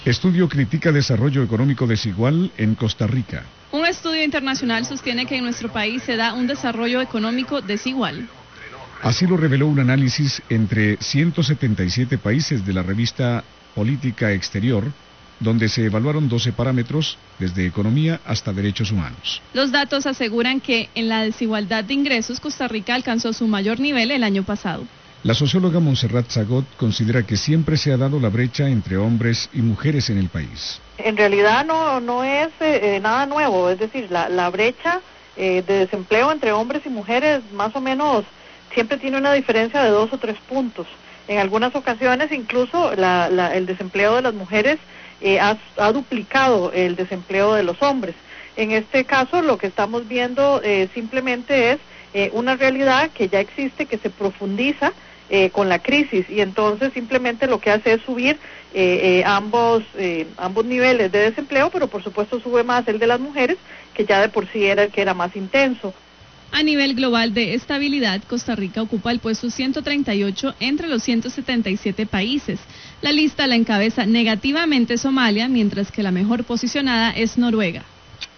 Estudio critica desarrollo económico desigual en Costa Rica. Un estudio internacional sostiene que en nuestro país se da un desarrollo económico desigual. Así lo reveló un análisis entre 177 países de la revista Política Exterior, donde se evaluaron 12 parámetros, desde economía hasta derechos humanos. Los datos aseguran que en la desigualdad de ingresos Costa Rica alcanzó su mayor nivel el año pasado. La socióloga Montserrat Zagot considera que siempre se ha dado la brecha entre hombres y mujeres en el país. En realidad no es nada nuevo, es decir, la brecha de desempleo entre hombres y mujeres más o menos siempre tiene una diferencia de 2 o 3 puntos. En algunas ocasiones incluso el desempleo de las mujeres ha duplicado el desempleo de los hombres. En este caso lo que estamos viendo simplemente es una realidad que ya existe, que se profundiza con la crisis, y entonces simplemente lo que hace es subir ambos niveles de desempleo, pero por supuesto sube más el de las mujeres, que ya de por sí era el que era más intenso. A nivel global de estabilidad, Costa Rica ocupa el puesto 138 entre los 177 países. La lista la encabeza negativamente Somalia, mientras que la mejor posicionada es Noruega.